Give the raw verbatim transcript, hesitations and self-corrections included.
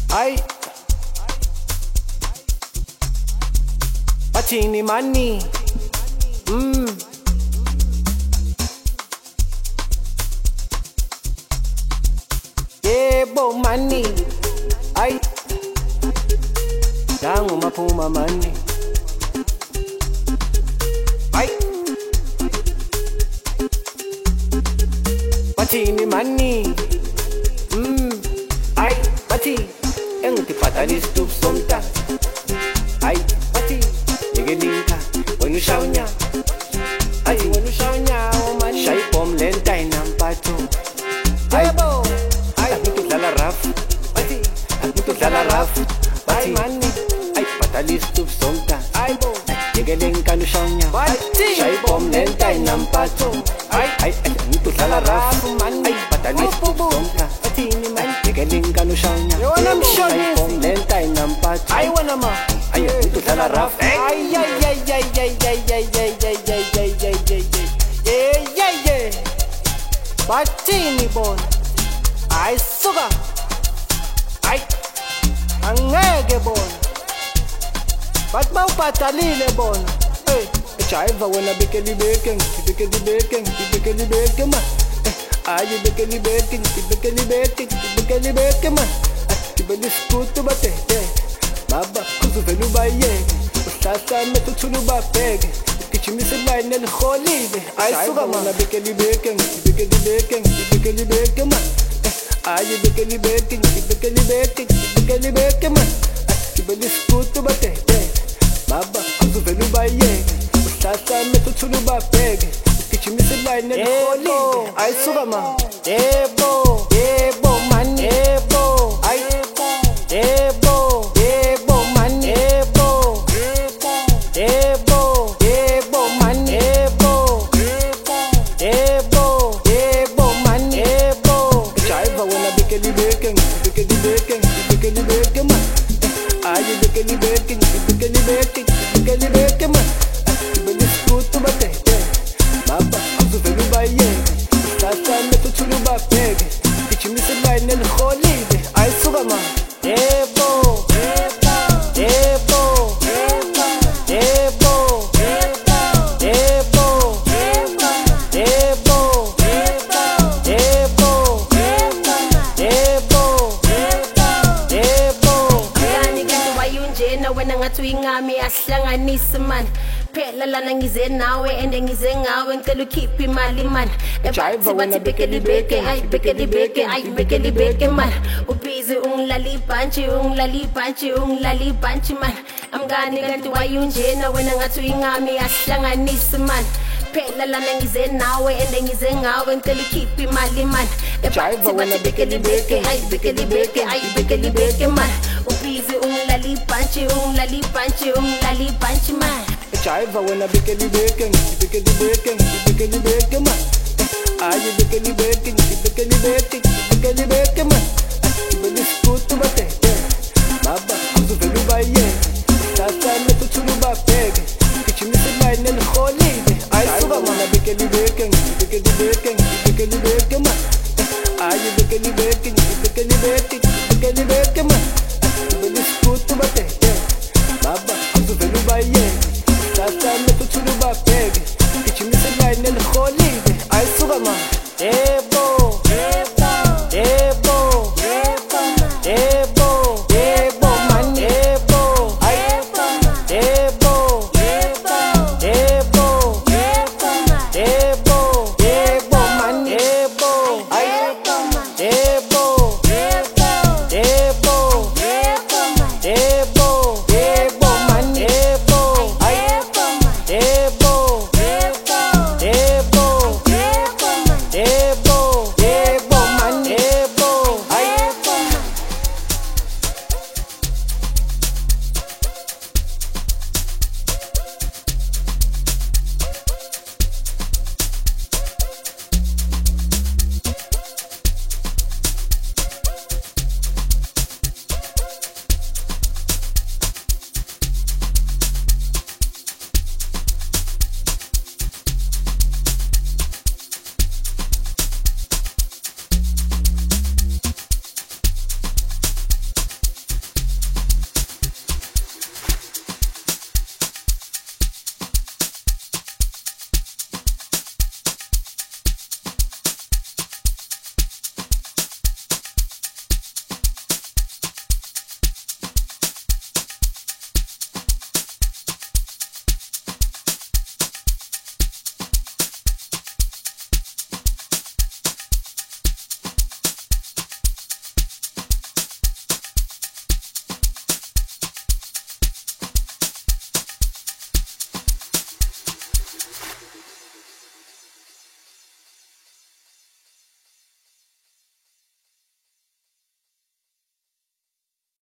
Ay, bathini mani. Mm. Yebo mani. Ay, dangu maphuma mani. Ay, bathini mani. Mm. Ay, bathi engitiphathalisa isitubu somntana. Ay, bathi yekelinka wena ushawunya. Ay, wena ushawunya mani. Shaya ibhomu lenta inampatho. Yebo, ay ngidlala rough. Bathi ngidlala rough. Bathi mani. Ay, phathalisa isitubu somntana. Ayibo, yekelinka ushawunya. Bathi shaya ibhomu lenta inampatho. Ay, ay ngidlala rough mani. Ay, phathalisa isitubu somntana. Yekelinka ushawunya. Yona mshonisa lenta inampatho. Ay wena ma Ay, ngidlala rough. Ay ay ay ay ay ay ay ay ay ay ay ay ay ay ay ay Bathini bona Ay suka Ay angeke bona Bathi bawubhadalile bona Hey ejiva wena bekeli beke ngibekeli beke ngibekeli beke ma Ay bekeli beke ngibekeli beke ngibekeli beke ma Ngibeli skutu batete Baba kuzuvela ubayeke uhlahlane futhula ubabheke ugijimise ilayini eliholile ayisuka mana bekeli beke ngibekeli beke ngibekeli beke ma ayi bekeli beke ngibekeli beke ngibekeli beke ma ngibeli skutu batete Baba kuzuvela ubayeke uhlahlane futhula ubabheke ugijimise ilayini eliholile ayisuka ma yebo yebo man yebo ay yebo yebo man yebo yebo yebo man yebo yebo yebo man yebo jiva wena bekeli beke bekeli beke bekeli beke ma ayi bekeli beke bekeli beke bekeli beke ma ngibeli skutu batete baba kuzuvela ubayeke uhlahlane futhula ubabheke ugijimise ilayini eliholile ayisuka ma Yebo, yebo, yebo, yebo, yebo, yebo, yebo, yebo, yebo, yebo, yebo. Yani kanti wayunjena wena ngathi uyingami asihlanganise man phela lana ngize nawe ende ngize ngawe ngicela ukhiphe imali man Jiva wena bekeli beke ay bekeli beke ay bekeli beke man ubhizi ungilali ibhantshi ungilali ibhantshi ungilali ibhantshi man amngani kanti wayunjena wena ngathi uyingami asihlanganise man phela lana ngize nawe ende ngize ngawe ngicela ukhiphe imali man Jiva wena bekeli beke ay bekeli beke ay bekeli beke man ubhizi ungilali ibhantshi ungilali ibhantshi ungilali ibhantshi man Jiva wena bekeli beke ngibekeli beke ngibekeli beke ma ayi bekeli beke ngibekeli beke